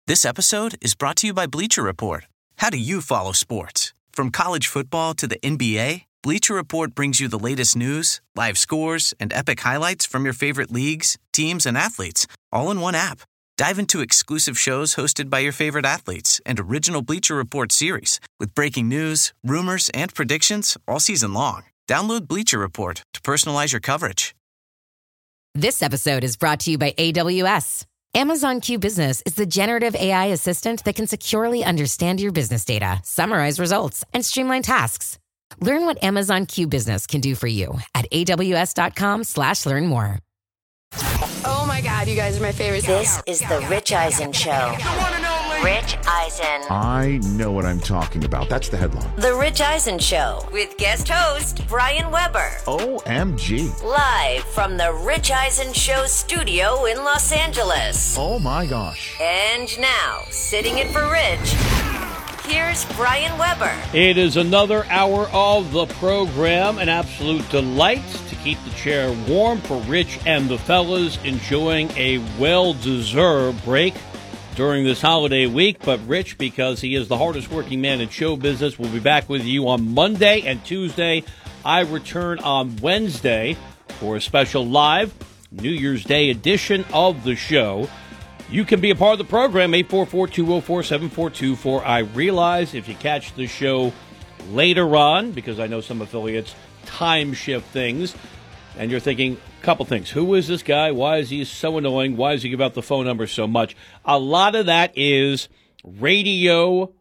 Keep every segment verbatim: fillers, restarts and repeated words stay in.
This episode is brought to you by Bleacher Report. How do you follow sports? From college football to the N B A, Bleacher Report brings you the latest news, live scores, and epic highlights from your favorite leagues, teams, and athletes, all in one app. Dive into exclusive shows hosted by your favorite athletes and original Bleacher Report series with breaking news, rumors, and predictions all season long. Download Bleacher Report to personalize your coverage. This episode is brought to you by A W S. Amazon Q Business is the generative A I assistant that can securely understand your business data, summarize results, and streamline tasks. Learn what Amazon Q Business can do for you at aws.com slash learn more. Oh my God, you guys are my favorite. This is the Rich Eisen Show. Rich Eisen. I know what I'm talking about. That's the headline. The Rich Eisen Show with guest host Brian Weber. O M G. Live from the Rich Eisen Show studio in Los Angeles. Oh my gosh. And now, sitting in for Rich, here's Brian Weber. It is another hour of the program. An absolute delight to keep the chair warm for Rich and the fellas, enjoying a well-deserved break during this holiday week. But Rich, because he is the hardest working man in show business, will be back with you on Monday and Tuesday. I return on Wednesday for a special live New Year's Day edition of the show. You can be a part of the program, eight four four, two oh four, seven four two four. I realize if you catch the show later on, because I know some affiliates time shift things, and you're thinking a couple things. Who is this guy? Why is he so annoying? Why does he give out the phone number so much? A lot of that is radio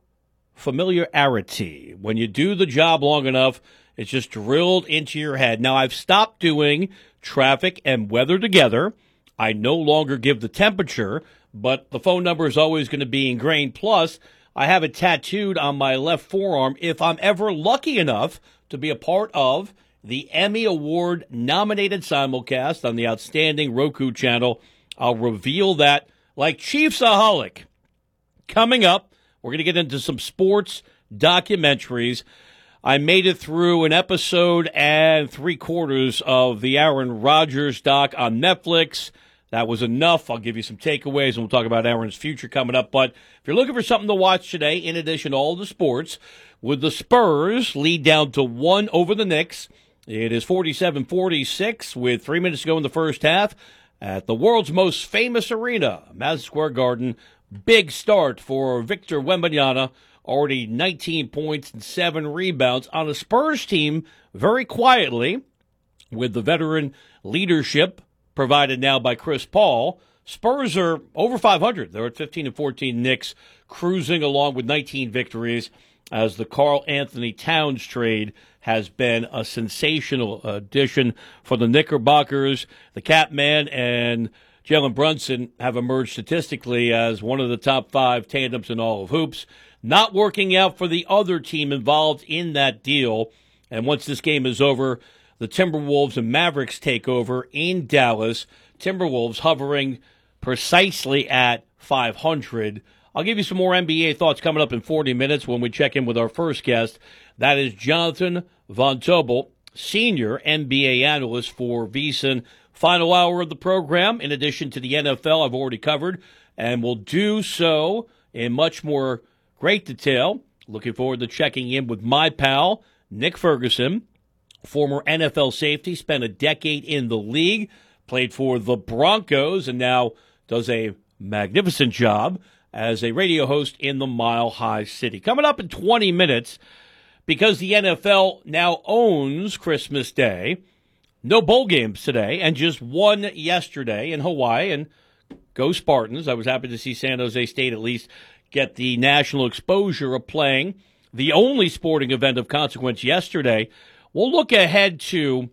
familiarity. When you do the job long enough, it's just drilled into your head. Now, I've stopped doing traffic and weather together. I no longer give the temperature, but the phone number is always going to be ingrained. Plus, I have it tattooed on my left forearm if I'm ever lucky enough to be a part of the Emmy Award-nominated simulcast on the outstanding Roku channel. I'll reveal that like Chiefsaholic. Coming up, we're going to get into some sports documentaries. I made it through an episode and three quarters of the Aaron Rodgers doc on Netflix. That was enough. I'll give you some takeaways, and we'll talk about Aaron's future coming up. But if you're looking for something to watch today, in addition to all the sports, with the Spurs lead down to one over the Knicks, it is forty-seven forty-six with three minutes to go in the first half at the world's most famous arena, Madison Square Garden. Big start for Victor Wembanyama, already nineteen points and seven rebounds on a Spurs team very quietly with the veteran leadership provided now by Chris Paul. Spurs are over five hundred. They're at fifteen and fourteen. Knicks cruising along with nineteen victories as the Karl Anthony Towns trade has been a sensational addition for the Knickerbockers. The Catman and Jalen Brunson have emerged statistically as one of the top five tandems in all of hoops. Not working out for the other team involved in that deal. And once this game is over, the Timberwolves and Mavericks take over in Dallas. Timberwolves hovering precisely at five hundred. I'll give you some more N B A thoughts coming up in forty minutes when we check in with our first guest. That is Jonathan Von Tobel, senior N B A analyst for VSiN. Final hour of the program, in addition to the N F L I've already covered, and we'll do so in much more great detail. Looking forward to checking in with my pal, Nick Ferguson, former N F L safety, spent a decade in the league, played for the Broncos, and now does a magnificent job as a radio host in the Mile High City. Coming up in twenty minutes, because the N F L now owns Christmas Day, no bowl games today, and just one yesterday in Hawaii, and go Spartans. I was happy to see San Jose State at least get the national exposure of playing the only sporting event of consequence yesterday. We'll look ahead to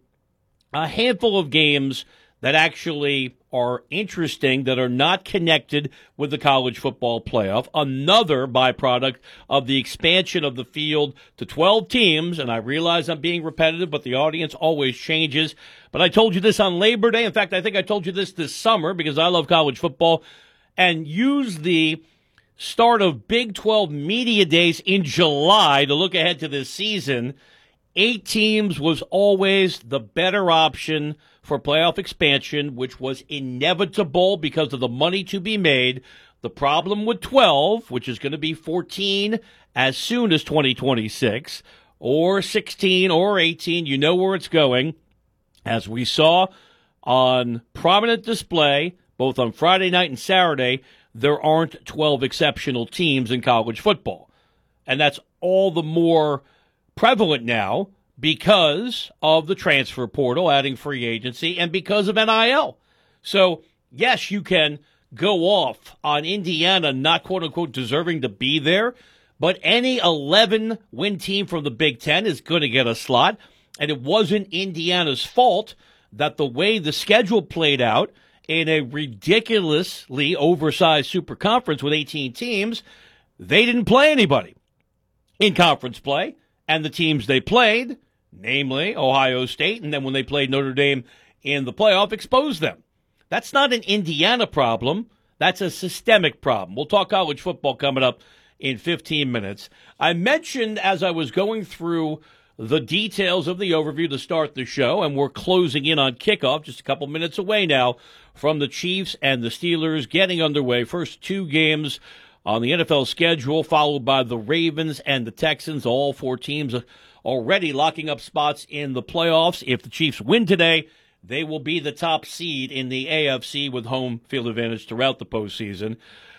a handful of games that actually are interesting, that are not connected with the college football playoff. Another byproduct of the expansion of the field to twelve teams, and I realize I'm being repetitive, but the audience always changes. But I told you this on Labor Day. In fact, I think I told you this this summer because I love college football, and use the start of Big twelve Media Days in July to look ahead to this season. Eight teams was always the better option for playoff expansion, which was inevitable because of the money to be made. The problem with twelve, which is going to be fourteen as soon as twenty twenty-six, or sixteen or eighteen, you know where it's going. As we saw on prominent display, both on Friday night and Saturday, there aren't twelve exceptional teams in college football. And that's all the more prevalent now because of the transfer portal, adding free agency, and because of N I L. So, yes, you can go off on Indiana not quote-unquote deserving to be there, but any eleven-win team from the Big Ten is going to get a slot, and it wasn't Indiana's fault that the way the schedule played out in a ridiculously oversized super conference with eighteen teams, they didn't play anybody in conference play, and the teams they played, namely Ohio State, and then when they played Notre Dame in the playoff, exposed them. That's not an Indiana problem. That's a systemic problem. We'll talk college football coming up in fifteen minutes. I mentioned as I was going through the details of the overview to start the show, and we're closing in on kickoff, just a couple minutes away now from the Chiefs and the Steelers getting underway. First two games on the N F L schedule, followed by the Ravens and the Texans. All four teams already locking up spots in the playoffs. If the Chiefs win today, they will be the top seed in the A F C with home field advantage throughout the postseason.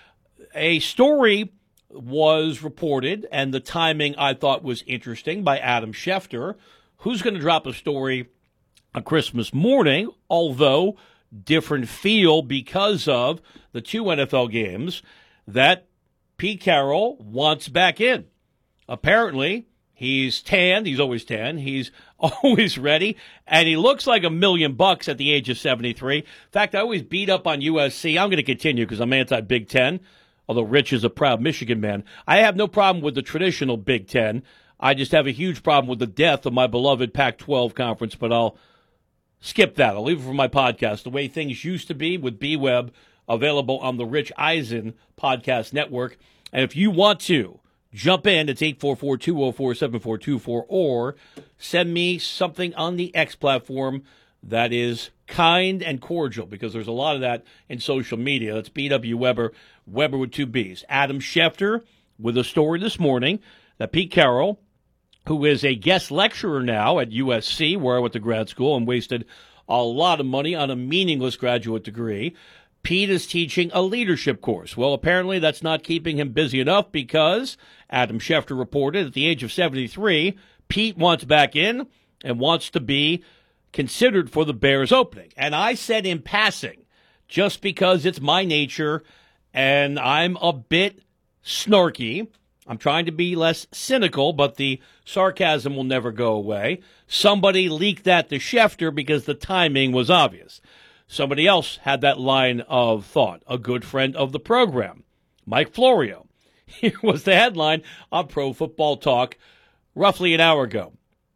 A story was reported, and the timing I thought was interesting, by Adam Schefter, who's going to drop a story on Christmas morning, although different feel because of the two N F L games that Pete Carroll wants back in. Apparently, he's tanned. He's always tanned. He's always ready. And he looks like a million bucks at the age of seventy-three. In fact, I always beat up on U S C. I'm going to continue because I'm anti-Big Ten, although Rich is a proud Michigan man. I have no problem with the traditional Big Ten. I just have a huge problem with the death of my beloved Pac twelve conference, but I'll skip that. I'll leave it for my podcast. The way things used to be with B-Web, available on the Rich Eisen podcast network. And if you want to jump in, it's eight four four, two oh four, seven four two four, or send me something on the X platform that is kind and cordial, because there's a lot of that in social media. That's B W Weber, Weber with two B's. Adam Schefter with a story this morning that Pete Carroll, who is a guest lecturer now at U S C, where I went to grad school and wasted a lot of money on a meaningless graduate degree, Pete is teaching a leadership course. Well, apparently that's not keeping him busy enough, because Adam Schefter reported at the age of seventy-three, Pete wants back in and wants to be considered for the Bears opening. And I said in passing, just because it's my nature and I'm a bit snarky, I'm trying to be less cynical, but the sarcasm will never go away. Somebody leaked that to Schefter because the timing was obvious. Somebody else had that line of thought, a good friend of the program, Mike Florio. Here was the headline on Pro Football Talk roughly an hour ago.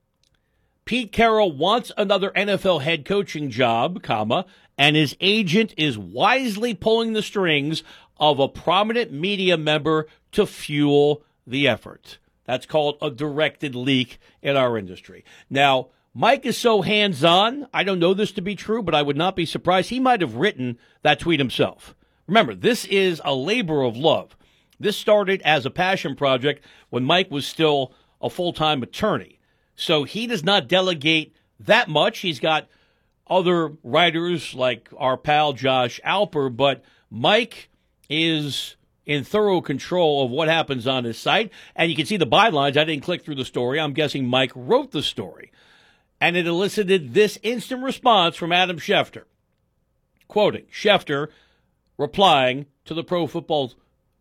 Pete Carroll wants another N F L head coaching job, comma, and his agent is wisely pulling the strings of a prominent media member to fuel the effort. That's called a directed leak in our industry. Now, Mike is so hands-on, I don't know this to be true, but I would not be surprised. He might have written that tweet himself. Remember, this is a labor of love. This started as a passion project when Mike was still a full-time attorney. So he does not delegate that much. He's got other writers like our pal Josh Alper, but Mike is in thorough control of what happens on his site. And you can see the bylines. I didn't click through the story. I'm guessing Mike wrote the story. And it elicited this instant response from Adam Schefter. Quoting, Schefter replying to the Pro Football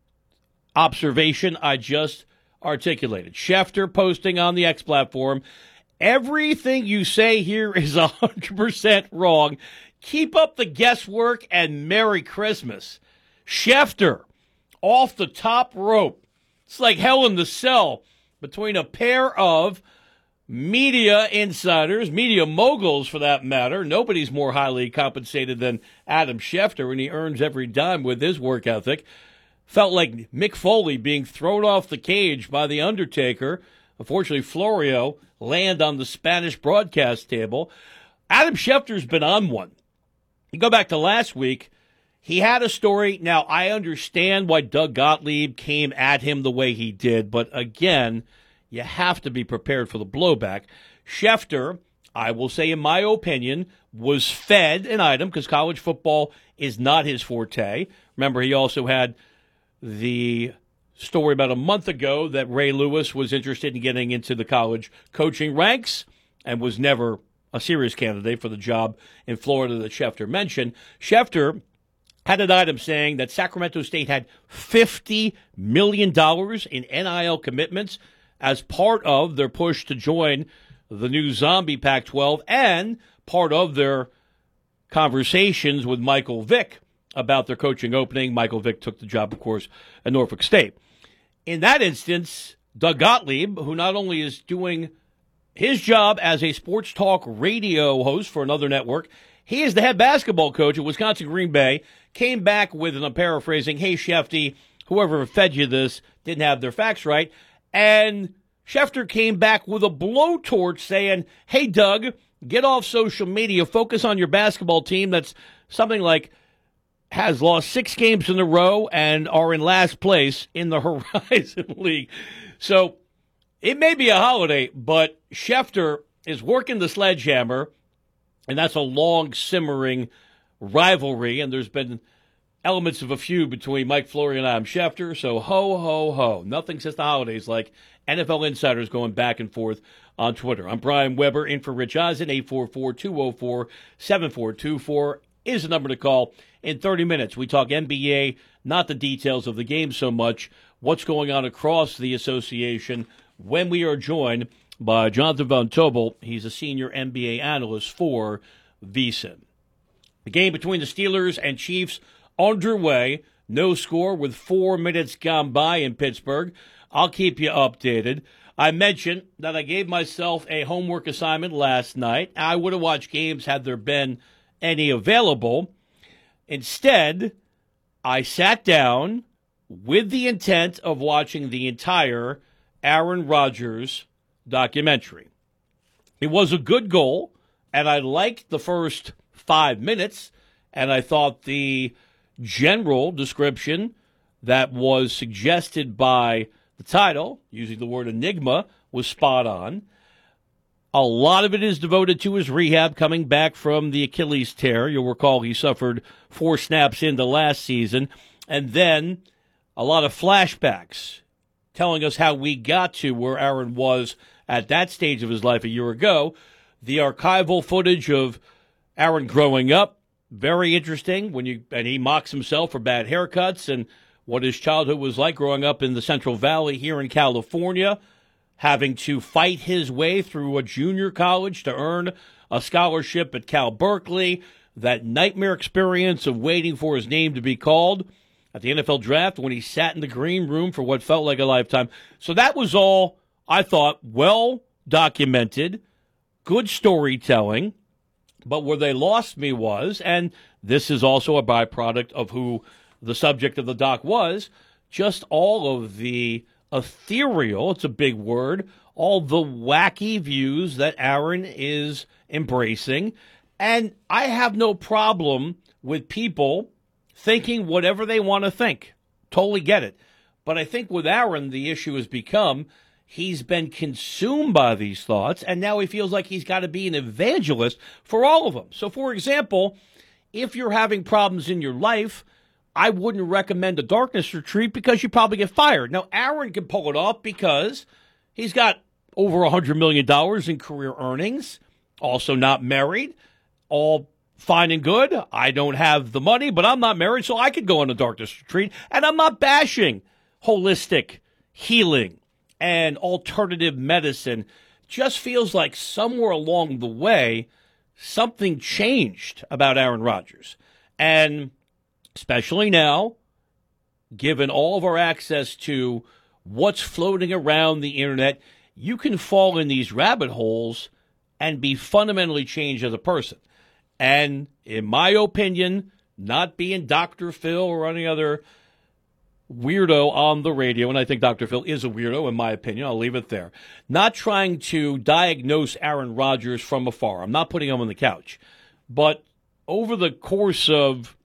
observation I just articulated. Schefter posting on the X platform, everything you say here is one hundred percent wrong. Keep up the guesswork and Merry Christmas. Schefter, off the top rope. It's like hell in the cell between a pair of media insiders, media moguls for that matter. Nobody's more highly compensated than Adam Schefter, and he earns every dime with his work ethic. Felt like Mick Foley being thrown off the cage by The Undertaker. Unfortunately, Florio land on the Spanish broadcast table. Adam Schefter's been on one. You go back to last week, he had a story. Now, I understand why Doug Gottlieb came at him the way he did, but again, you have to be prepared for the blowback. Schefter, I will say, in my opinion, was fed an item because college football is not his forte. Remember, he also had the story about a month ago that Ray Lewis was interested in getting into the college coaching ranks and was never a serious candidate for the job in Florida that Schefter mentioned. Schefter had an item saying that Sacramento State had fifty million dollars in N I L commitments as part of their push to join the new zombie Pac twelve and part of their conversations with Michael Vick about their coaching opening. Michael Vick took the job, of course, at Norfolk State. In that instance, Doug Gottlieb, who not only is doing his job as a sports talk radio host for another network, he is the head basketball coach at Wisconsin Green Bay, came back with, and I'm paraphrasing, hey, Shefty, whoever fed you this didn't have their facts right. And Schefter came back with a blowtorch saying, hey, Doug, get off social media, focus on your basketball team that's something like has lost six games in a row and are in last place in the Horizon League. So it may be a holiday, but Schefter is working the sledgehammer, and that's a long simmering rivalry, and there's been elements of a feud between Mike Flory and Adam Schefter. So ho, ho, ho. Nothing since the holidays like N F L insiders going back and forth on Twitter. I'm Brian Weber, in for Rich Eisen. eight four four, two oh four, seven four two four is the number to call. In thirty minutes, we talk N B A, not the details of the game so much, what's going on across the association, when we are joined by Jonathan Von Tobel. He's a senior N B A analyst for VSiN. The game between the Steelers and Chiefs underway. No score with four minutes gone by in Pittsburgh. I'll keep you updated. I mentioned that I gave myself a homework assignment last night. I would have watched games had there been any available. Instead, I sat down with the intent of watching the entire Aaron Rodgers documentary. It was a good goal, and I liked the first five minutes, and I thought the general description that was suggested by the title, using the word enigma, was spot on. A lot of it is devoted to his rehab coming back from the Achilles tear. You'll recall he suffered four snaps into last season. And then a lot of flashbacks telling us how we got to where Aaron was at that stage of his life a year ago. The archival footage of Aaron growing up, very interesting. When you and he mocks himself for bad haircuts and what his childhood was like growing up in the Central Valley here in California, having to fight his way through a junior college to earn a scholarship at Cal Berkeley, that nightmare experience of waiting for his name to be called at the N F L draft when he sat in the green room for what felt like a lifetime. So that was all, I thought, well documented, good storytelling. But where they lost me was, and this is also a byproduct of who the subject of the doc was, just all of the ethereal, it's a big word, all the wacky views that Aaron is embracing. And I have no problem with people thinking whatever they want to think. Totally get it. But I think with Aaron, the issue has become he's been consumed by these thoughts, and now he feels like he's got to be an evangelist for all of them. So, for example, if you're having problems in your life, I wouldn't recommend a darkness retreat because you probably get fired. Now, Aaron can pull it off because he's got over one hundred million dollars in career earnings, also not married, all fine and good. I don't have the money, but I'm not married, so I could go on a darkness retreat. And I'm not bashing holistic healing and alternative medicine. Just feels like somewhere along the way, something changed about Aaron Rodgers. And especially now, given all of our access to what's floating around the internet, you can fall in these rabbit holes and be fundamentally changed as a person. And in my opinion, not being Doctor Phil or any other weirdo on the radio, and I think Doctor Phil is a weirdo in my opinion, I'll leave it there, not trying to diagnose Aaron Rodgers from afar. I'm not putting him on the couch. But over the course of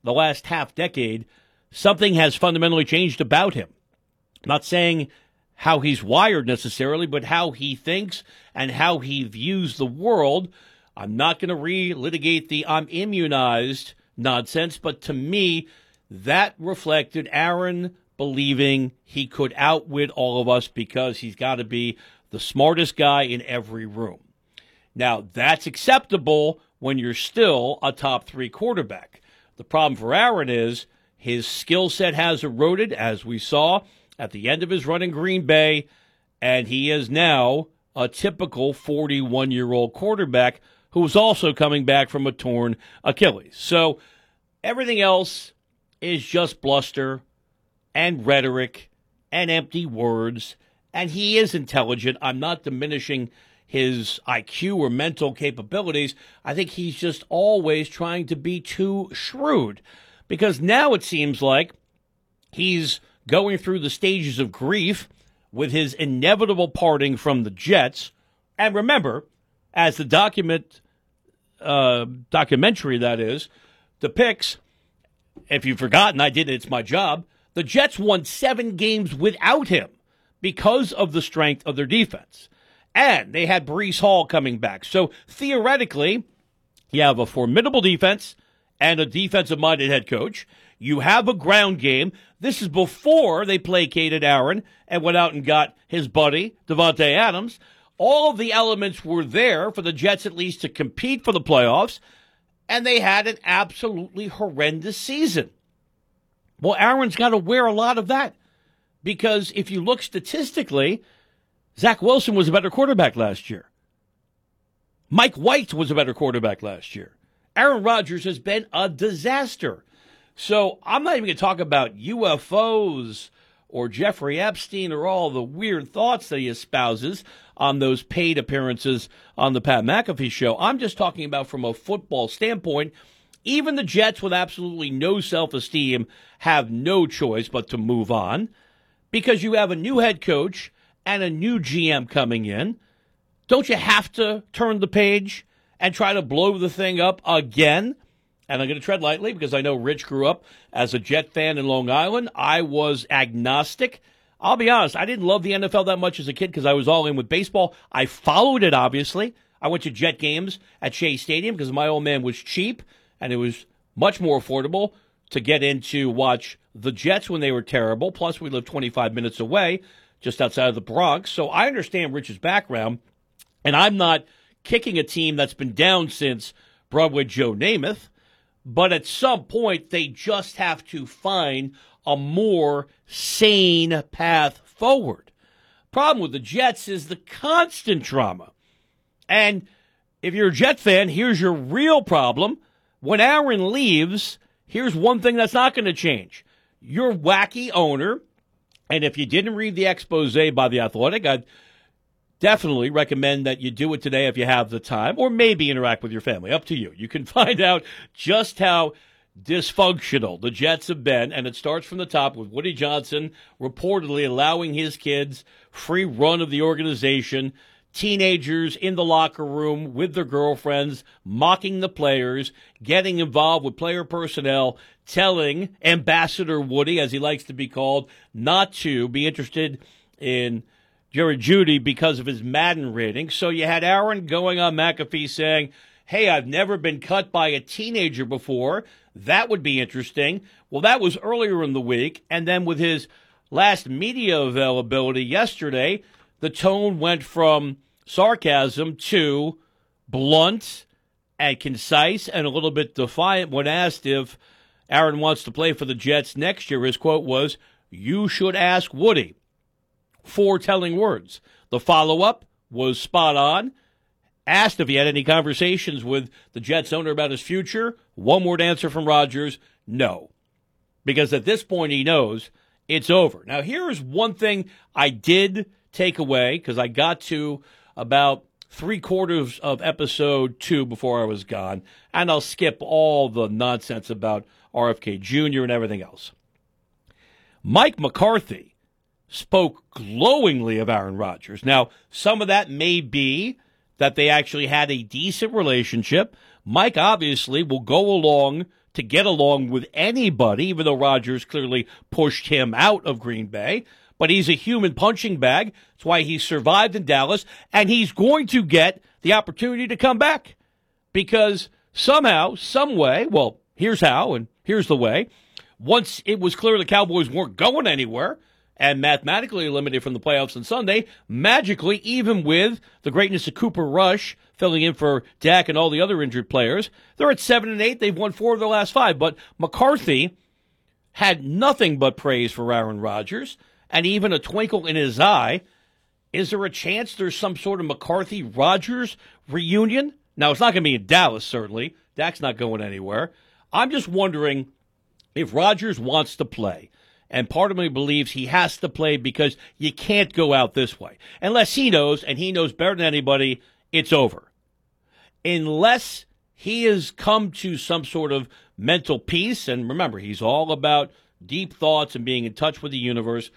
the last half decade, something has fundamentally changed about him. I'm not saying how he's wired necessarily, but how he thinks and how he views the world. I'm not going to relitigate the I'm immunized nonsense, but to me, that reflected Aaron believing he could outwit all of us because he's got to be the smartest guy in every room. Now, that's acceptable when you're still a top three quarterback. The problem for Aaron is his skill set has eroded, as we saw at the end of his run in Green Bay, and he is now a typical forty-one-year-old quarterback who's also coming back from a torn Achilles. So everything else is just bluster and rhetoric and empty words, and he is intelligent. I'm not diminishing his I Q or mental capabilities. I think he's just always trying to be too shrewd, because now it seems like he's going through the stages of grief with his inevitable parting from the Jets. And remember, as the document uh, documentary, that is, depicts, if you've forgotten, I did it, it's my job, the Jets won seven games without him because of the strength of their defense. And they had Breece Hall coming back. So theoretically, you have a formidable defense and a defensive-minded head coach. You have a ground game. This is before they placated Aaron and went out and got his buddy, Devontae Adams. All of the elements were there for the Jets at least to compete for the playoffs, and they had an absolutely horrendous season. Well, Aaron's got to wear a lot of that, because if you look statistically, Zach Wilson was a better quarterback last year. Mike White was a better quarterback last year. Aaron Rodgers has been a disaster. So I'm not even going to talk about U F Os or Jeffrey Epstein or all the weird thoughts that he espouses on those paid appearances on the Pat McAfee show. I'm just talking about from a football standpoint. Even the Jets with absolutely no self-esteem have no choice but to move on, because you have a new head coach and a new G M coming in. Don't you have to turn the page and try to blow the thing up again? And I'm going to tread lightly because I know Rich grew up as a Jet fan in Long Island. I was agnostic. I'll be honest, I didn't love the N F L that much as a kid because I was all in with baseball. I followed it, obviously. I went to Jet games at Shea Stadium because my old man was cheap, and it was much more affordable to get in to watch the Jets when they were terrible. Plus, we lived twenty-five minutes away, just outside of the Bronx. So I understand Rich's background, and I'm not kicking a team that's been down since Broadway Joe Namath. But at some point, they just have to find a more sane path forward. Problem with the Jets is the constant drama. And if you're a Jet fan, here's your real problem. When Aaron leaves, here's one thing that's not going to change. Your wacky owner, and if you didn't read the expose by The Athletic, I'd definitely recommend that you do it today if you have the time, or maybe interact with your family. Up to you. You can find out just how dysfunctional the Jets have been, and it starts from the top with Woody Johnson reportedly allowing his kids free run of the organization, teenagers in the locker room with their girlfriends, mocking the players, getting involved with player personnel, telling Ambassador Woody, as he likes to be called, not to be interested in Jerry Jeudy because of his Madden rating. So you had Aaron going on McAfee saying, hey, I've never been cut by a teenager before. That would be interesting. Well, that was earlier in the week. And then with his last media availability yesterday, the tone went from sarcasm to blunt and concise and a little bit defiant when asked if Aaron wants to play for the Jets next year. His quote was, "You should ask Woody." Four telling words. The follow-up was spot on. Asked if he had any conversations with the Jets owner about his future. One-word answer from Rodgers, no. Because at this point he knows it's over. Now here's one thing I did take away, because I got to about three-quarters of episode two before I was gone, and I'll skip all the nonsense about R F K Junior and everything else. Mike McCarthy spoke glowingly of Aaron Rodgers. Now, some of that may be that they actually had a decent relationship. Mike obviously will go along to get along with anybody, even though Rodgers clearly pushed him out of Green Bay. But he's a human punching bag. That's why he survived in Dallas, and he's going to get the opportunity to come back. Because somehow, some way, well, here's how and here's the way. Once it was clear the Cowboys weren't going anywhere and mathematically eliminated from the playoffs on Sunday, magically, even with the greatness of Cooper Rush filling in for Dak and all the other injured players, they're at seven and eight. They've won four of their last five. But McCarthy had nothing but praise for Aaron Rodgers and even a twinkle in his eye. Is there a chance there's some sort of McCarthy-Rodgers reunion? Now, it's not going to be in Dallas, certainly. Dak's not going anywhere. I'm just wondering if Rodgers wants to play, and part of me believes he has to play because you can't go out this way. Unless he knows, and he knows better than anybody, it's over. Unless he has come to some sort of mental peace, and remember, he's all about deep thoughts and being in touch with the universe.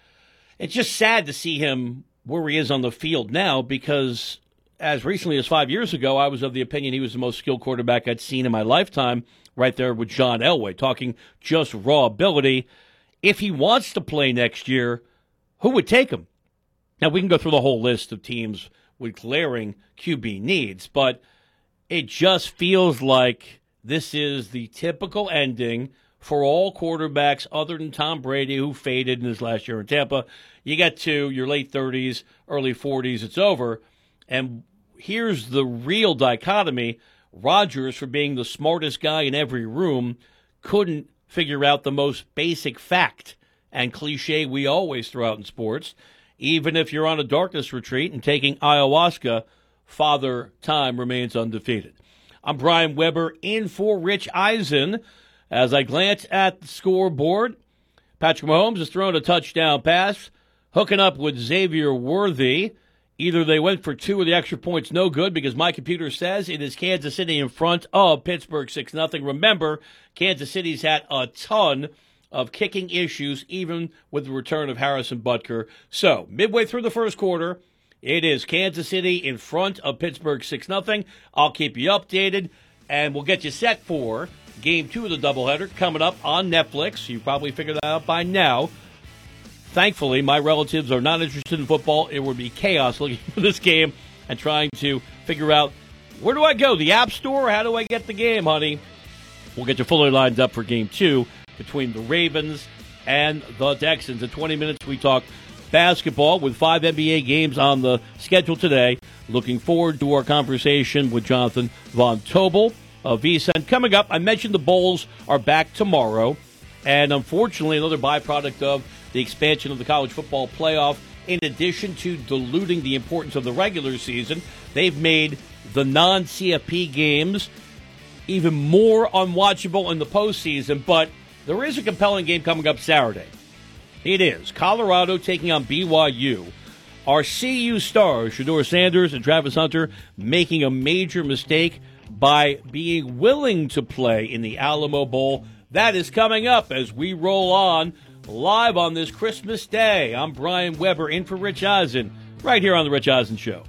It's just sad to see him where he is on the field now because as recently as five years ago, I was of the opinion he was the most skilled quarterback I'd seen in my lifetime, right there with John Elway, talking just raw ability. If he wants to play next year, who would take him? Now, we can go through the whole list of teams with glaring Q B needs, but it just feels like this is the typical ending for all quarterbacks other than Tom Brady, who faded in his last year in Tampa. You get to your late thirties, early forties, it's over. And here's the real dichotomy. Rodgers, for being the smartest guy in every room, couldn't figure out the most basic fact and cliche we always throw out in sports. Even if you're on a darkness retreat and taking ayahuasca, Father Time remains undefeated. I'm Brian Weber in for Rich Eisen. As I glance at the scoreboard, Patrick Mahomes has thrown a touchdown pass, hooking up with Xavier Worthy. Either they went for two of the extra points, no good, because my computer says it is Kansas City in front of Pittsburgh six nothing. Remember, Kansas City's had a ton of kicking issues, even with the return of Harrison Butker. So, midway through the first quarter, it is Kansas City in front of Pittsburgh six nothing. I'll keep you updated, and we'll get you set for Game two of the doubleheader coming up on Netflix. You probably figured that out by now. Thankfully, my relatives are not interested in football. It would be chaos looking for this game and trying to figure out, where do I go? The App Store? How do I get the game, honey? We'll get you fully lined up for Game two between the Ravens and the Texans. In twenty minutes, we talk basketball with five N B A games on the schedule today. Looking forward to our conversation with Jonathan Von Tobel of V S E N. Coming up, I mentioned the Bowls are back tomorrow, and unfortunately, another byproduct of the expansion of the college football playoff, in addition to diluting the importance of the regular season, they've made the non-C F P games even more unwatchable in the postseason, but there is a compelling game coming up Saturday. It is Colorado taking on B Y U. Our C U stars, Shedeur Sanders and Travis Hunter, making a major mistake by being willing to play in the Alamo Bowl. That is coming up as we roll on live on this Christmas Day. I'm Brian Weber in for Rich Eisen, right here on The Rich Eisen Show.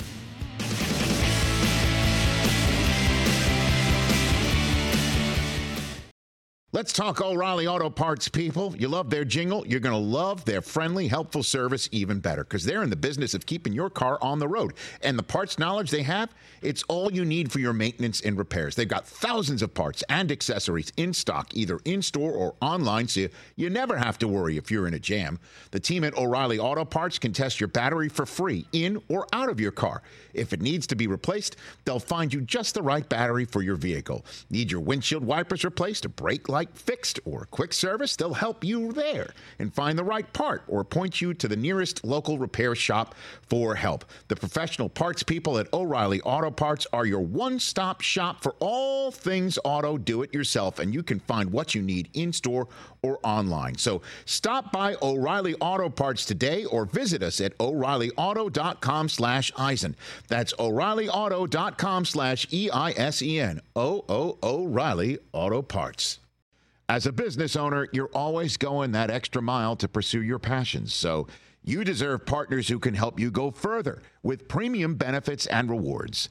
Let's talk O'Reilly Auto Parts, people. You love their jingle. You're going to love their friendly, helpful service even better because they're in the business of keeping your car on the road. And the parts knowledge they have, it's all you need for your maintenance and repairs. They've got thousands of parts and accessories in stock, either in-store or online, so you, you never have to worry if you're in a jam. The team at O'Reilly Auto Parts can test your battery for free, in or out of your car. If it needs to be replaced, they'll find you just the right battery for your vehicle. Need your windshield wipers replaced, a brake light fixed, or a quick service? They'll help you there and find the right part or point you to the nearest local repair shop for help. The professional parts people at O'Reilly Auto Parts are your one-stop shop for all things auto do-it-yourself, and you can find what you need in-store or online. So stop by O'Reilly Auto Parts today or visit us at O'Reillyauto.com slash Eisen. That's O'Reillyauto.com slash E I S E N. O-O O'Reilly Auto Parts. As a business owner, you're always going that extra mile to pursue your passions. So you deserve partners who can help you go further with premium benefits and rewards.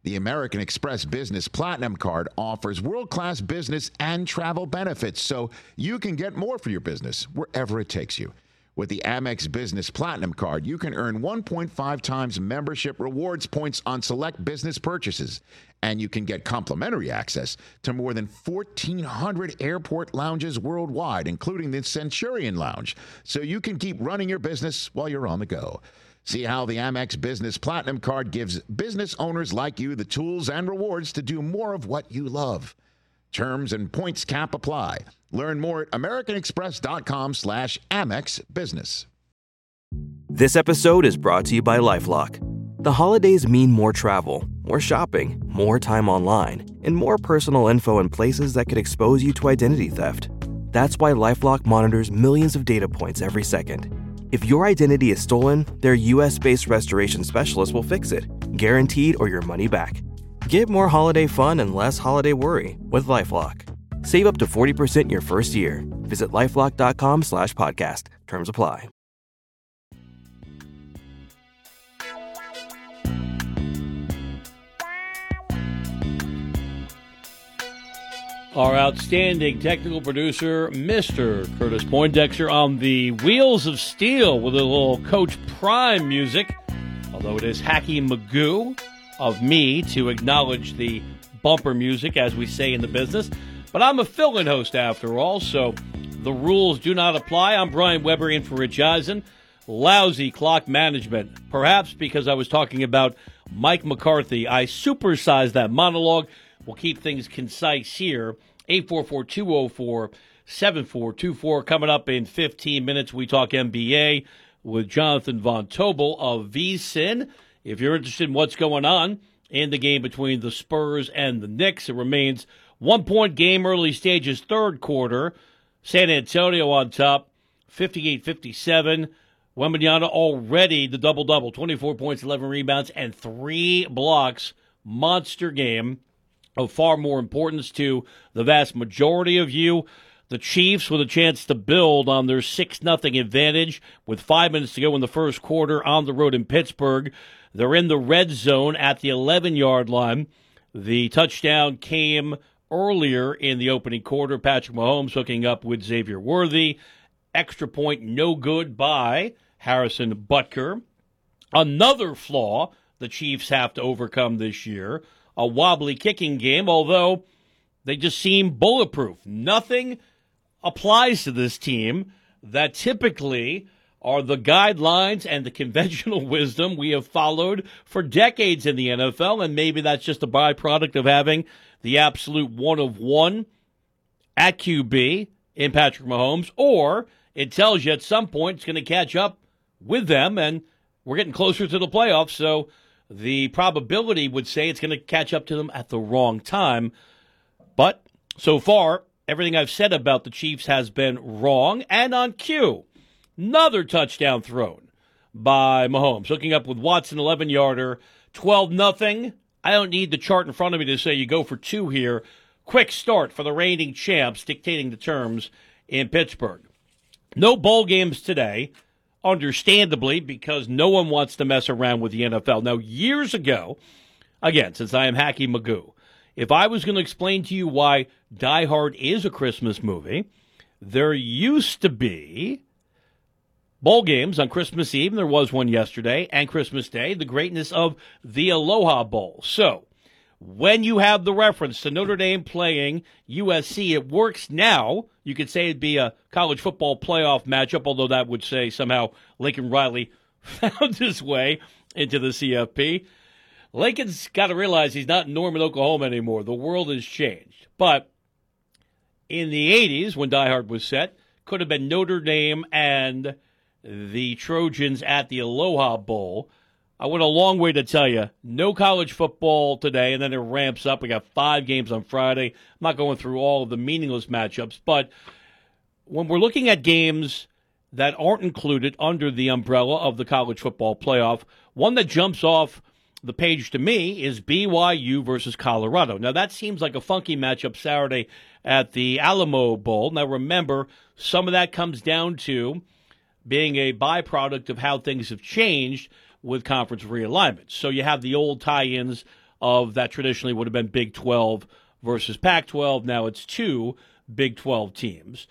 The American Express Business Platinum Card offers world-class business and travel benefits, so you can get more for your business wherever it takes you. With the Amex Business Platinum Card, you can earn one point five times membership rewards points on select business purchases, and you can get complimentary access to more than fourteen hundred airport lounges worldwide, including the Centurion Lounge, so you can keep running your business while you're on the go. See how the Amex Business Platinum Card gives business owners like you the tools and rewards to do more of what you love. Terms and points cap apply. Learn more at americanexpress.com slash Amex Business. This episode is brought to you by LifeLock. The holidays mean more travel, more shopping, more time online, and more personal info in places that could expose you to identity theft. That's why LifeLock monitors millions of data points every second. If your identity is stolen, their U S-based restoration specialist will fix it, guaranteed or your money back. Get more holiday fun and less holiday worry with LifeLock. Save up to forty percent your first year. Visit LifeLock.com slash podcast. Terms apply. Our outstanding technical producer, Mister Curtis Poindexter, on the Wheels of Steel with a little Coach Prime music, although it is Hacky Magoo of me to acknowledge the bumper music, as we say in the business. But I'm a fill-in host after all, so the rules do not apply. I'm Brian Weber in for Rich Eisen. Lousy clock management, perhaps because I was talking about Mike McCarthy. I supersized that monologue. We'll keep things concise here. eight four four, two oh four, seven four two four. Coming up in fifteen minutes, we talk N B A with Jonathan Von Tobel of V S I N. If you're interested in what's going on in the game between the Spurs and the Knicks, it remains one-point game, early stages, third quarter. San Antonio on top, fifty-eight fifty-seven. Wembanyama already the double-double, twenty-four points, eleven rebounds, and three blocks. Monster game of far more importance to the vast majority of you. The Chiefs with a chance to build on their six nothing advantage with five minutes to go in the first quarter on the road in Pittsburgh. They're in the red zone at the eleven-yard line. The touchdown came earlier in the opening quarter. Patrick Mahomes hooking up with Xavier Worthy. Extra point no good by Harrison Butker. Another flaw the Chiefs have to overcome this year, a wobbly kicking game, although they just seem bulletproof. Nothing applies to this team that typically are the guidelines and the conventional wisdom we have followed for decades in the N F L, and maybe that's just a byproduct of having the absolute one of one at Q B in Patrick Mahomes, or it tells you at some point it's going to catch up with them, and we're getting closer to the playoffs, so the probability would say it's going to catch up to them at the wrong time. But so far, everything I've said about the Chiefs has been wrong, and on cue, another touchdown thrown by Mahomes, hooking up with Watson, eleven-yarder, twelve nothing. I don't need the chart in front of me to say you go for two here. Quick start for the reigning champs, dictating the terms in Pittsburgh. No bowl games today, understandably, because no one wants to mess around with the N F L. Now, years ago, again, since I am Hacky Magoo, if I was going to explain to you why Die Hard is a Christmas movie, there used to be bowl games on Christmas Eve, and there was one yesterday, and Christmas Day, the greatness of the Aloha Bowl. So, when you have the reference to Notre Dame playing U S C, it works now. You could say it'd be a college football playoff matchup, although that would say somehow Lincoln Riley found his way into the C F P. Lincoln's got to realize he's not in Norman, Oklahoma anymore. The world has changed. But in the eighties, when Die Hard was set, could have been Notre Dame and the Trojans at the Aloha Bowl. I went a long way to tell you, no college football today, and then it ramps up. We got five games on Friday. I'm not going through all of the meaningless matchups, but when we're looking at games that aren't included under the umbrella of the college football playoff, one that jumps off the page to me is B Y U versus Colorado. Now, that seems like a funky matchup Saturday at the Alamo Bowl. Now, remember, some of that comes down to being a byproduct of how things have changed with conference realignment. So you have the old tie-ins of that traditionally would have been Big twelve versus Pac twelve. Now it's two Big twelve teams.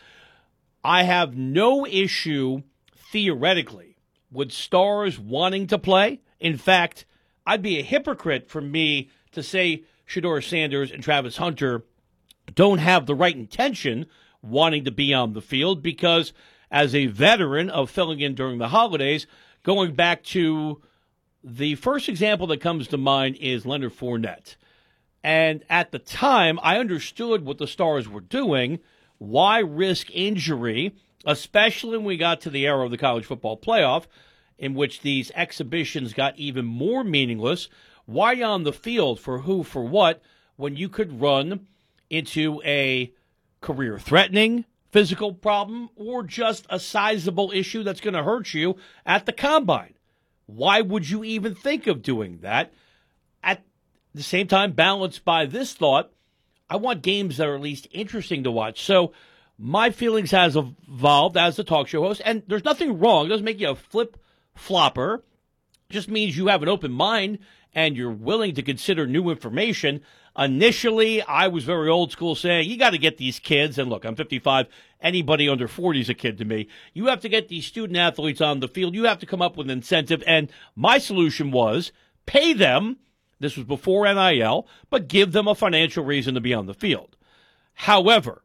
I have no issue, theoretically, with stars wanting to play. In fact, I'd be a hypocrite for me to say Shedeur Sanders and Travis Hunter don't have the right intention wanting to be on the field, because as a veteran of filling in during the holidays, going back to the first example that comes to mind is Leonard Fournette. And at the time, I understood what the Stars were doing. Why risk injury, especially when we got to the era of the college football playoff, in which these exhibitions got even more meaningless? Why on the field for who, for what, when you could run into a career-threatening physical problem or just a sizable issue that's going to hurt you at the combine? Why would you even think of doing that? At the same time, balanced by this thought, I want games that are at least interesting to watch. So my feelings has evolved as a talk show host, and there's nothing wrong. It doesn't make you a flip-flopper. It just means you have an open mind and you're willing to consider new information. Initially, I was very old school, saying, you got to get these kids, and look, I'm fifty-five, anybody under forty is a kid to me. You have to get these student athletes on the field. You have to come up with an incentive, and my solution was pay them. This was before N I L, but give them a financial reason to be on the field. However,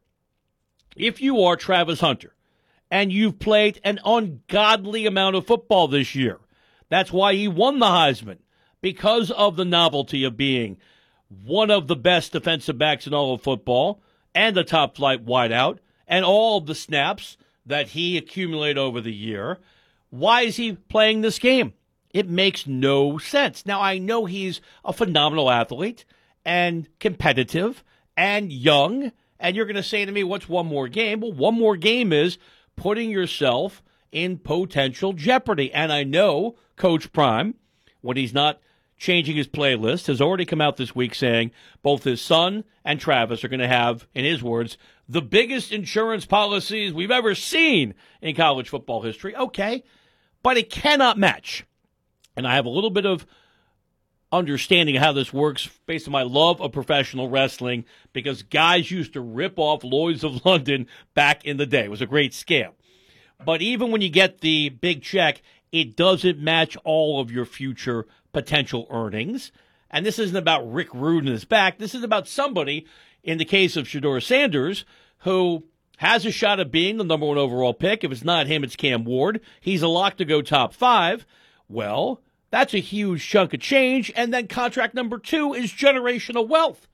if you are Travis Hunter and you've played an ungodly amount of football this year, that's why he won the Heisman, because of the novelty of being one of the best defensive backs in all of football and a top-flight wideout, and all of the snaps that he accumulated over the year. Why is he playing this game? It makes no sense. Now, I know he's a phenomenal athlete and competitive and young, and you're going to say to me, what's one more game? Well, one more game is putting yourself in potential jeopardy. And I know Coach Prime, when he's not changing his playlist, has already come out this week saying both his son and Travis are going to have, in his words, the biggest insurance policies we've ever seen in college football history. Okay, but it cannot match. And I have a little bit of understanding of how this works based on my love of professional wrestling, because guys used to rip off Lloyd's of London back in the day. It was a great scam. But even when you get the big check, it doesn't match all of your future potential earnings. And this isn't about Rick Rude and his back. This is about somebody, in the case of Shedeur Sanders, who has a shot at being the number one overall pick. If it's not him, it's Cam Ward. He's a lock to go top five. Well, that's a huge chunk of change. And then contract number two is generational wealth.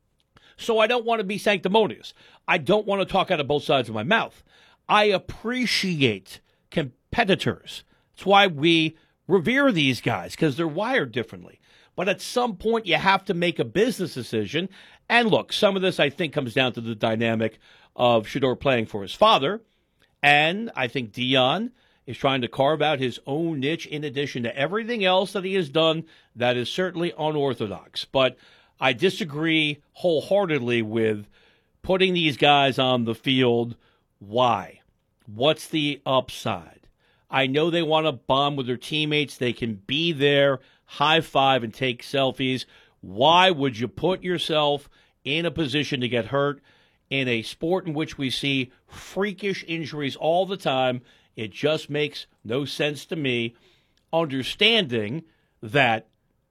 So I don't want to be sanctimonious. I don't want to talk out of both sides of my mouth. I appreciate competitors. That's why we revere these guys, because they're wired differently. But at some point, you have to make a business decision. And look, some of this, I think, comes down to the dynamic of Shedeur playing for his father. And I think Deion is trying to carve out his own niche in addition to everything else that he has done that is certainly unorthodox. But I disagree wholeheartedly with putting these guys on the field. Why? What's the upside? I know they want to bond with their teammates. They can be there, high five, and take selfies. Why would you put yourself in a position to get hurt in a sport in which we see freakish injuries all the time? It just makes no sense to me, understanding that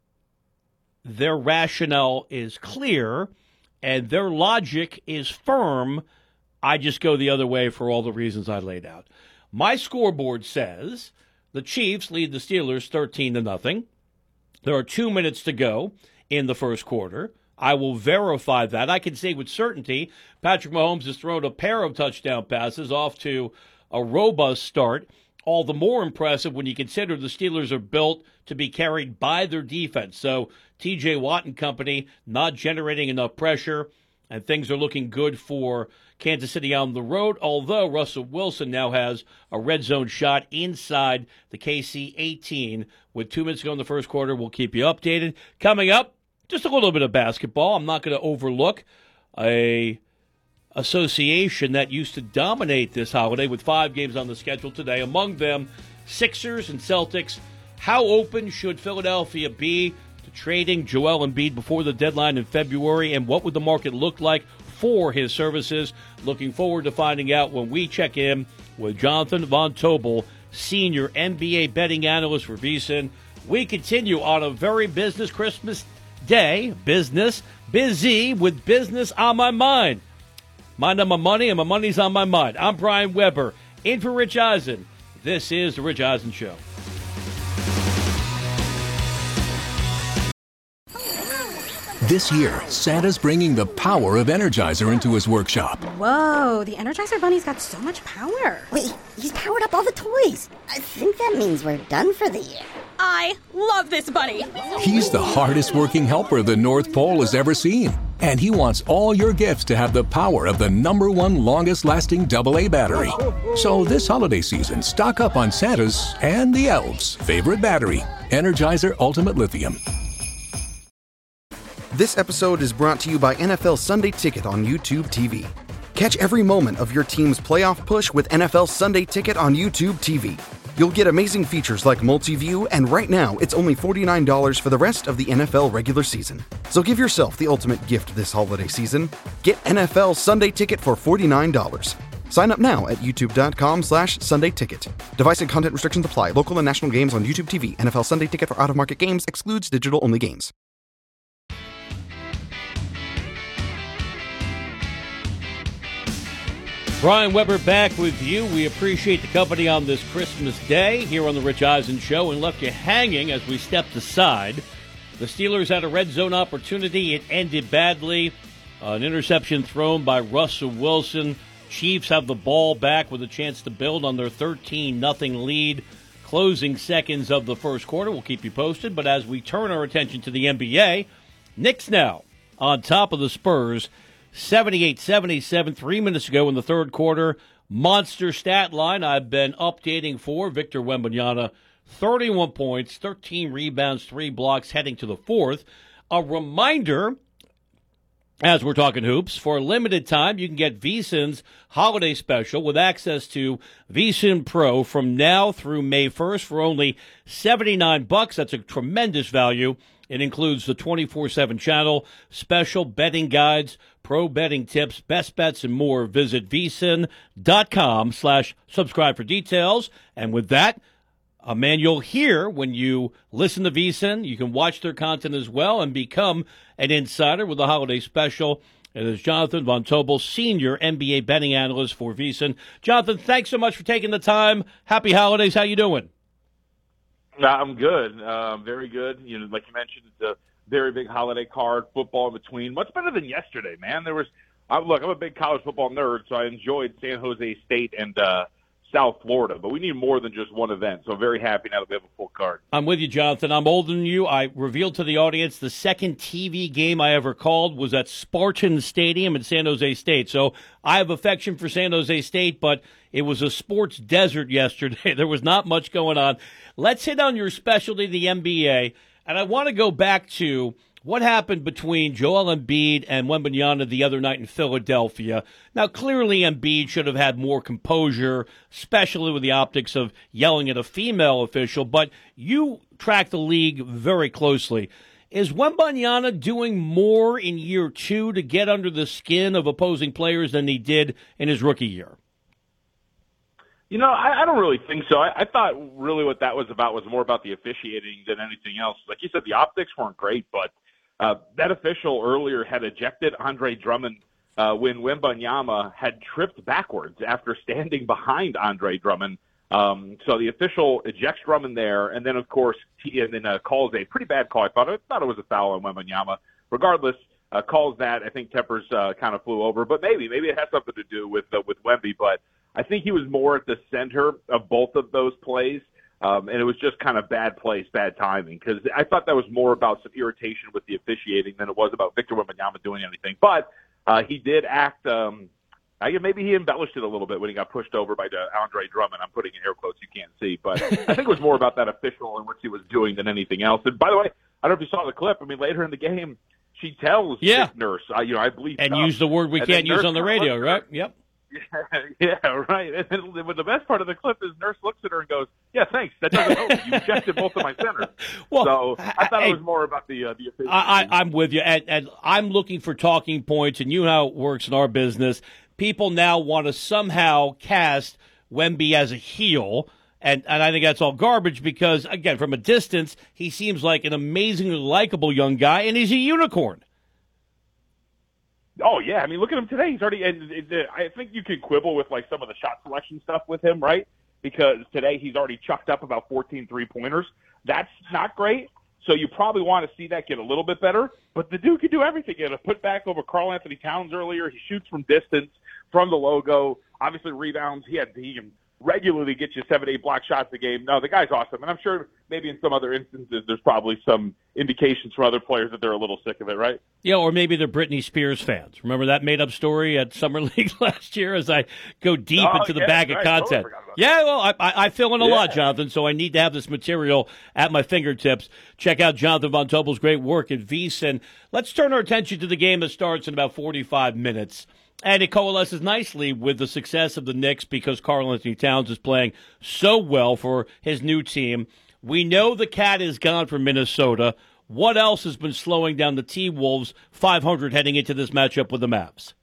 their rationale is clear and their logic is firm. I just go the other way for all the reasons I laid out. My scoreboard says the Chiefs lead the Steelers thirteen to nothing. There are two minutes to go in the first quarter. I will verify that. I can say with certainty Patrick Mahomes has thrown a pair of touchdown passes off to a robust start. All the more impressive when you consider the Steelers are built to be carried by their defense. So T J Watt and company not generating enough pressure, and things are looking good for Kansas City on the road, although Russell Wilson now has a red zone shot inside the K C eighteen. With two minutes to go in the first quarter, we'll keep you updated. Coming up, just a little bit of basketball. I'm not going to overlook a association that used to dominate this holiday with five games on the schedule today. Among them, Sixers and Celtics. How open should Philadelphia be to trading Joel Embiid before the deadline in February, and what would the market look like for his services? Looking forward to finding out when we check in with Jonathan Von Tobel, senior N B A betting analyst for VSiN. We continue on a very business Christmas day. Business, busy with business on my mind. Mind on my money, and my money's on my mind. I'm Brian Weber, in for Rich Eisen. This is The Rich Eisen Show. This year, Santa's bringing the power of Energizer into his workshop. Whoa, the Energizer Bunny's got so much power. Wait, he's powered up all the toys. I think that means we're done for the year. I love this bunny. He's the hardest working helper the North Pole has ever seen. And he wants all your gifts to have the power of the number one longest lasting double A battery. So this holiday season, stock up on Santa's and the elves' favorite battery, Energizer Ultimate Lithium. This episode is brought to you by N F L Sunday Ticket on YouTube T V. Catch every moment of your team's playoff push with N F L Sunday Ticket on YouTube T V. You'll get amazing features like multi-view, and right now, it's only forty-nine dollars for the rest of the N F L regular season. So give yourself the ultimate gift this holiday season. Get N F L Sunday Ticket for forty-nine dollars. Sign up now at youtube.com slash Sunday Ticket. Device and content restrictions apply. Local and national games on YouTube T V. N F L Sunday Ticket for out-of-market games excludes digital-only games. Brian Weber back with you. We appreciate the company on this Christmas day here on the Rich Eisen Show, and left you hanging as we stepped aside. The Steelers had a red zone opportunity. It ended badly. Uh, an interception thrown by Russell Wilson. Chiefs have the ball back with a chance to build on their thirteen nothing lead. Closing seconds of the first quarter. We'll keep you posted. But as we turn our attention to the N B A, Knicks now on top of the Spurs. seventy-eight seventy-seven, three minutes ago in the third quarter. Monster stat line I've been updating for Victor Wembanyama. thirty-one points, thirteen rebounds, three blocks heading to the fourth. A reminder, as we're talking hoops, for a limited time, you can get VSiN's holiday special with access to VSiN Pro from now through May first for only seventy-nine bucks. That's a tremendous value. It includes the twenty-four seven channel, special betting guides, pro betting tips, best bets, and more. Visit vsin.com slash subscribe for details. And with that, a man you'll hear when you listen to VSiN. You can watch their content as well and become an insider with the holiday special. It is Jonathan Von Tobel, senior N B A betting analyst for VSiN. Jonathan, thanks so much for taking the time. Happy holidays. How you doing? I'm good. Uh, very good. You know, like you mentioned, it's a very big holiday card, football in between. Much better than yesterday, man. There was, I, look, I'm a big college football nerd, so I enjoyed San Jose State and uh, South Florida. But we need more than just one event, so I'm very happy now that we have a full card. I'm with you, Jonathan. I'm older than you. I revealed to the audience the second T V game I ever called was at Spartan Stadium in San Jose State. So I have affection for San Jose State, but it was a sports desert yesterday. There was not much going on. Let's hit on your specialty, the N B A. And I want to go back to what happened between Joel Embiid and Wembanyama the other night in Philadelphia. Now, clearly Embiid should have had more composure, especially with the optics of yelling at a female official. But you track the league very closely. Is Wembanyama doing more in year two to get under the skin of opposing players than he did in his rookie year? You know, I, I don't really think so. I, I thought really what that was about was more about the officiating than anything else. Like you said, the optics weren't great, but uh, that official earlier had ejected Andre Drummond uh, when Wembanyama had tripped backwards after standing behind Andre Drummond. Um, so the official ejects Drummond there, and then, of course, he, and then uh, calls a pretty bad call. I thought, I thought it was a foul on Wembanyama. Regardless, uh, calls that. I think tempers uh, kind of flew over, but maybe. Maybe it has something to do with uh, with Wemby, but I think he was more at the center of both of those plays, um, and it was just kind of bad place, bad timing, because I thought that was more about some irritation with the officiating than it was about Victor Wembanyama doing anything. But uh, he did act um, – I guess maybe he embellished it a little bit when he got pushed over by uh, Andre Drummond. I'm putting in air quotes you can't see. But I think it was more about that official and what she was doing than anything else. And by the way, I don't know if you saw the clip. I mean, later in the game, she tells yeah. Nick Nurse, uh, you know, I believe. And tough. use the word we and can't use on the radio, her, right? Yep. Yeah, yeah, right. And then, but the best part of the clip is Nurse looks at her and goes, "Yeah, thanks. That doesn't help. You rejected both of my centers." Well, so I thought I, it was more about the uh, the efficiency. I, I, I'm with you, and, and I'm looking for talking points, and you know how it works in our business. People now want to somehow cast Wemby as a heel, and, and I think that's all garbage because, again, from a distance, he seems like an amazingly likable young guy, and he's a unicorn. Oh, yeah. I mean, look at him today. He's already – I think you could quibble with, like, some of the shot selection stuff with him, right? Because today he's already chucked up about fourteen three-pointers. That's not great. So you probably want to see that get a little bit better. But the dude can do everything. He had a putback over Karl Anthony Towns earlier. He shoots from distance, from the logo. Obviously rebounds. He had he can regularly get you seven, eight block shots a game. No, the guy's awesome. And I'm sure maybe in some other instances there's probably some indications from other players that they're a little sick of it, right? Yeah, or maybe they're Britney Spears fans. Remember that made-up story at Summer League last year as I go deep oh, into the yeah, bag right. of content? Totally yeah, well, I, I, I fill in a yeah. lot, Jonathan, so I need to have this material at my fingertips. Check out Jonathan Von Tobel's great work at VSiN. Let's turn our attention to the game that starts in about forty-five minutes. And it coalesces nicely with the success of the Knicks because Karl Anthony Towns is playing so well for his new team. We know the cat is gone from Minnesota. What else has been slowing down the T-Wolves five hundred heading into this matchup with the Mavs?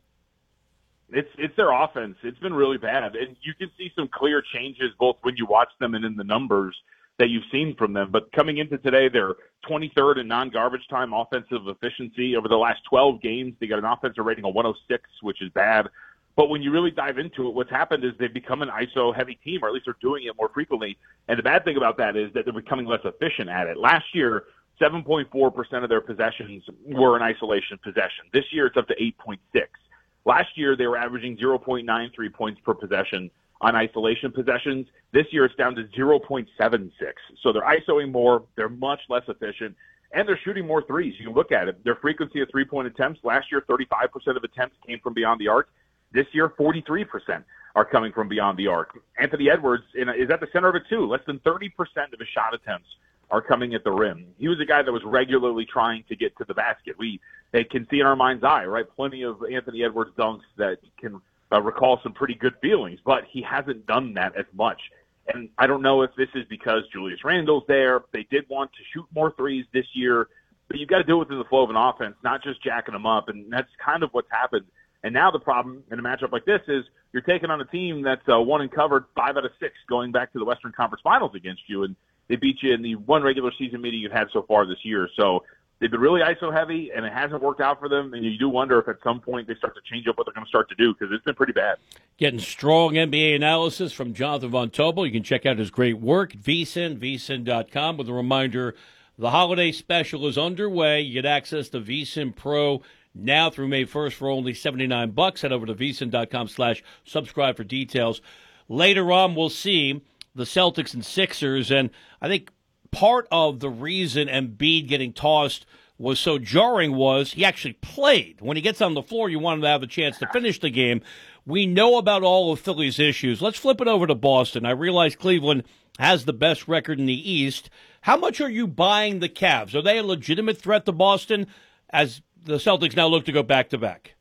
It's it's their offense. It's been really bad. And you can see some clear changes both when you watch them and in the numbers that you've seen from them. But coming into today, they're twenty-third in non-garbage time offensive efficiency. Over the last twelve games, they got an offensive rating of one oh six, which is bad. But when you really dive into it, what's happened is they've become an I S O-heavy team, or at least they're doing it more frequently. And the bad thing about that is that they're becoming less efficient at it. Last year, seven point four percent of their possessions were an isolation possession. This year, it's up to eight point six. Last year, they were averaging zero point nine three points per possession on isolation possessions. This year, it's down to zero point seven six. So they're ISOing more. They're much less efficient. And they're shooting more threes. You can look at it. Their frequency of three-point attempts, last year, thirty-five percent of attempts came from beyond the arc. This year, forty-three percent are coming from beyond the arc. Anthony Edwards is at the center of it, too. Less than thirty percent of his shot attempts are coming at the rim. He was a guy that was regularly trying to get to the basket. We they can see in our mind's eye, right? Plenty of Anthony Edwards dunks that can uh, recall some pretty good feelings, but he hasn't done that as much. And I don't know if this is because Julius Randle's there. They did want to shoot more threes this year, but you've got to do it within the flow of an offense, not just jacking them up. And that's kind of what's happened. And now the problem in a matchup like this is you're taking on a team that's uh, won and covered five out of six going back to the Western Conference Finals against you. And they beat you in the one regular season meeting you've had so far this year. So they've been really I S O heavy, and it hasn't worked out for them. And you do wonder if at some point they start to change up what they're going to start to do because it's been pretty bad. Getting strong N B A analysis from Jonathan Von Tobel. You can check out his great work at VSiN, V S I N dot com. With a reminder, the holiday special is underway. You get access to VSiN Pro now through May first for only seventy-nine bucks. Head over to V S I N dot com slash subscribe for details. Later on, we'll see the Celtics and Sixers, and I think part of the reason Embiid getting tossed was so jarring was he actually played. When he gets on the floor, you want him to have a chance to finish the game. We know about all of Philly's issues. Let's flip it over to Boston. I realize Cleveland has the best record in the East. How much are you buying the Cavs? Are they a legitimate threat to Boston as the Celtics now look to go back-to-back?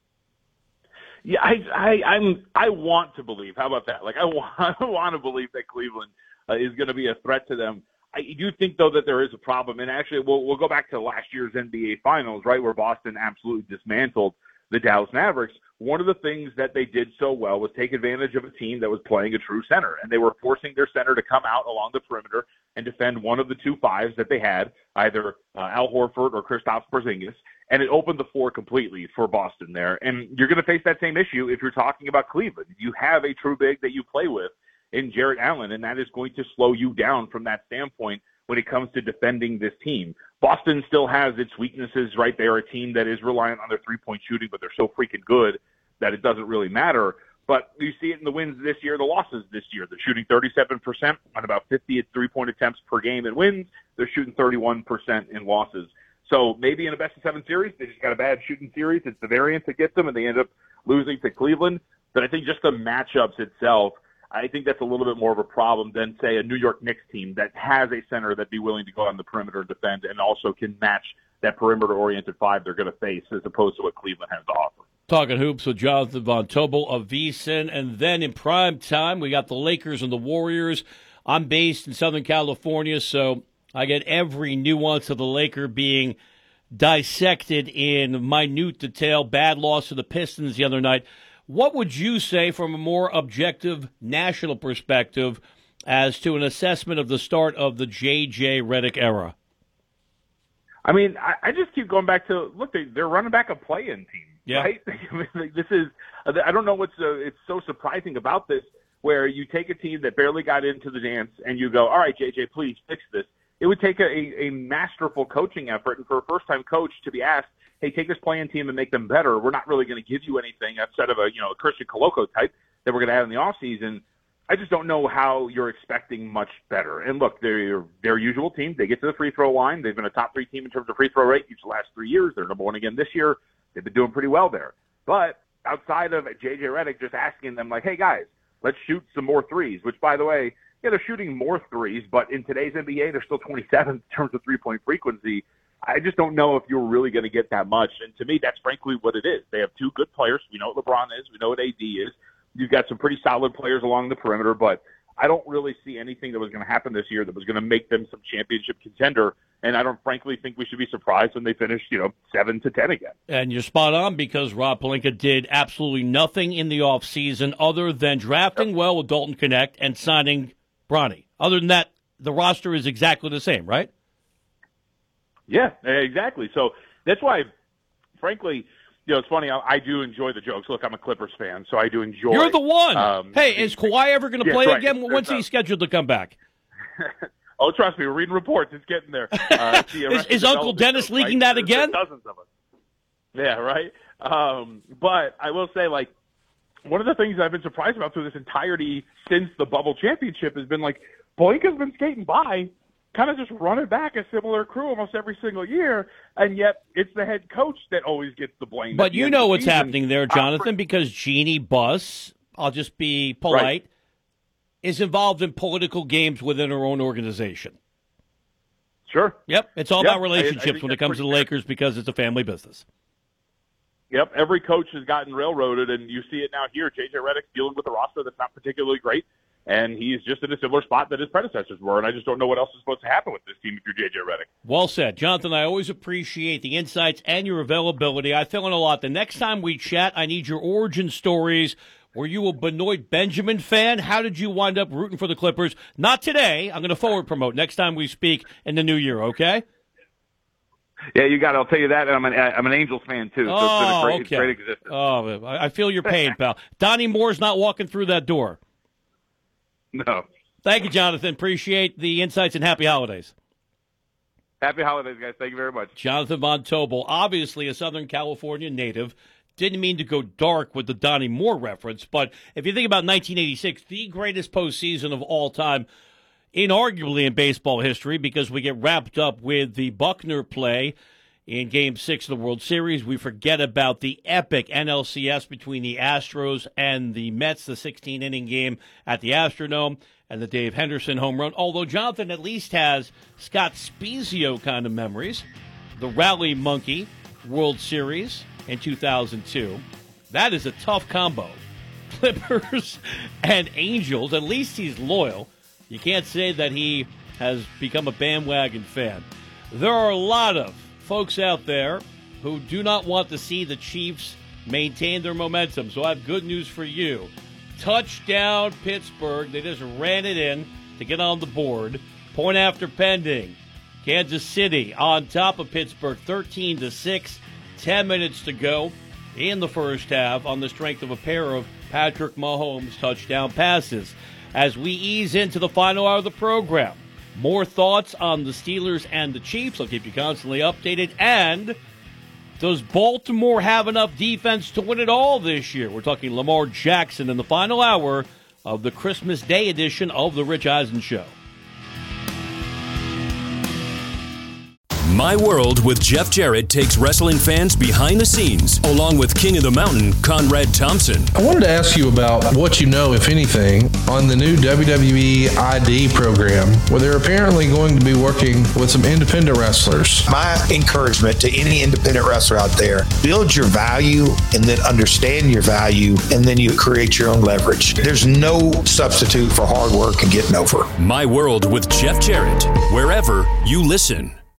Yeah, I, I, I'm. I want to believe. How about that? Like, I want, I want to believe that Cleveland uh, is going to be a threat to them. I do think, though, that there is a problem. And actually, we'll we'll go back to last year's N B A Finals, right, where Boston absolutely dismantled the Dallas Mavericks. One of the things that they did so well was take advantage of a team that was playing a true center, and they were forcing their center to come out along the perimeter and defend one of the two fives that they had, either uh, Al Horford or Kristaps Porzingis. And it opened the floor completely for Boston there. And you're going to face that same issue if you're talking about Cleveland. You have a true big that you play with in Jarrett Allen, and that is going to slow you down from that standpoint when it comes to defending this team. Boston still has its weaknesses, right? They're a team that is reliant on their three-point shooting, but they're so freaking good that it doesn't really matter. But you see it in the wins this year, the losses this year. They're shooting thirty-seven percent on about fifty three-point attempts per game in wins. They're shooting thirty-one percent in losses. So maybe in a best-of-seven series, they just got a bad shooting series. It's the variance that gets them, and they end up losing to Cleveland. But I think just the matchups itself, I think that's a little bit more of a problem than, say, a New York Knicks team that has a center that'd be willing to go on the perimeter and defend and also can match that perimeter-oriented five they're going to face as opposed to what Cleveland has to offer. Talking hoops with Jonathan Von Tobel of VSiN. And then in prime time, we got the Lakers and the Warriors. I'm based in Southern California, so I get every nuance of the Laker being dissected in minute detail. Bad loss to the Pistons the other night. What would you say from a more objective national perspective as to an assessment of the start of the J J Redick era? I mean, I, I just keep going back to, look, they, they're running back a play-in team, yeah. right? I mean, like, this is, I don't know what's uh, it's so surprising about this, where you take a team that barely got into the dance and you go, all right, J J, please fix this. It would take a, a masterful coaching effort, and for a first-time coach to be asked, hey, take this playing team and make them better. We're not really going to give you anything outside of a, you know, a Christian Coloco type that we're going to have in the offseason. I just don't know how you're expecting much better. And look, they're their usual team. They get to the free throw line. They've been a top three team in terms of free throw rate each of the last three years. They're number one again this year. They've been doing pretty well there. But outside of J J Redick just asking them, like, hey, guys, let's shoot some more threes, which, by the way, yeah, they're shooting more threes, but in today's N B A, they're still twenty-seventh in terms of three-point frequency. I just don't know if you're really going to get that much. And to me, that's frankly what it is. They have two good players. We know what LeBron is. We know what A D is. You've got some pretty solid players along the perimeter, but I don't really see anything that was going to happen this year that was going to make them some championship contender. And I don't frankly think we should be surprised when they finish, you know, seven to ten again. And you're spot on, because Rob Pelinka did absolutely nothing in the offseason other than drafting yep. well with Dalton Knecht and signing Bronny. Other than that, the roster is exactly the same, right? Yeah, exactly. So that's why, frankly, you know, it's funny. I, I do enjoy the jokes. Look, I'm a Clippers fan, so I do enjoy. You're the one. Um, hey, is Kawhi ever going to yes, play right. again? When's he scheduled to come back? Oh, trust me, we're reading reports. It's getting there. Uh, is is Uncle Dennis show, leaking right? that again? There's dozens of us. Yeah, right. Um, but I will say, like, one of the things I've been surprised about through this entirety since the bubble championship has been, like, Pelinka's been skating by, kind of just running back a similar crew almost every single year, and yet it's the head coach that always gets the blame. But the you know the what's season. happening there, Jonathan, because Jeannie Buss, I'll just be polite, right. is involved in political games within her own organization. Sure. Yep. It's all yep. about relationships I, I when it comes to the fair. Lakers, because it's a family business. Yep. Every coach has gotten railroaded, and you see it now here. J J Redick's dealing with a roster that's not particularly great, and he's just in a similar spot that his predecessors were, and I just don't know what else is supposed to happen with this team if you're J J Redick. Well said. Jonathan, I always appreciate the insights and your availability. I fill in a lot. The next time we chat, I need your origin stories. Were you a Benoit Benjamin fan? How did you wind up rooting for the Clippers? Not today. I'm going to forward promote next time we speak in the new year, okay? Yeah, you got it. I'll tell you that. And I'm an, I'm an Angels fan, too, so oh, it's been a great, okay. great existence. Oh, I feel your pain, pal. Donnie Moore's not walking through that door. No. Thank you, Jonathan. Appreciate the insights, and happy holidays. Happy holidays, guys. Thank you very much. Jonathan Von Tobel, obviously a Southern California native. Didn't mean to go dark with the Donnie Moore reference, but if you think about nineteen eighty-six, the greatest postseason of all time, inarguably in baseball history, because we get wrapped up with the Buckner play in Game six of the World Series. We forget about the epic N L C S between the Astros and the Mets, the sixteen-inning game at the Astrodome, and the Dave Henderson home run. Although Jonathan at least has Scott Spezio kind of memories. The Rally Monkey World Series in two thousand two. That is a tough combo. Clippers and Angels. At least he's loyal. You can't say that he has become a bandwagon fan. There are a lot of folks out there who do not want to see the Chiefs maintain their momentum. So I have good news for you. Touchdown Pittsburgh. They just ran it in to get on the board. Point after pending. Kansas City on top of Pittsburgh thirteen to six. ten minutes to go in the first half on the strength of a pair of Patrick Mahomes touchdown passes. As we ease into the final hour of the program, more thoughts on the Steelers and the Chiefs. I'll keep you constantly updated. And does Baltimore have enough defense to win it all this year? We're talking Lamar Jackson in the final hour of the Christmas Day edition of The Rich Eisen Show. My World with Jeff Jarrett takes wrestling fans behind the scenes, along with King of the Mountain, Conrad Thompson. I wanted to ask you about what you know, if anything, on the new W W E I D program, where they're apparently going to be working with some independent wrestlers. My encouragement to any independent wrestler out there, build your value and then understand your value, and then you create your own leverage. There's no substitute for hard work and getting over. My World with Jeff Jarrett, wherever you listen.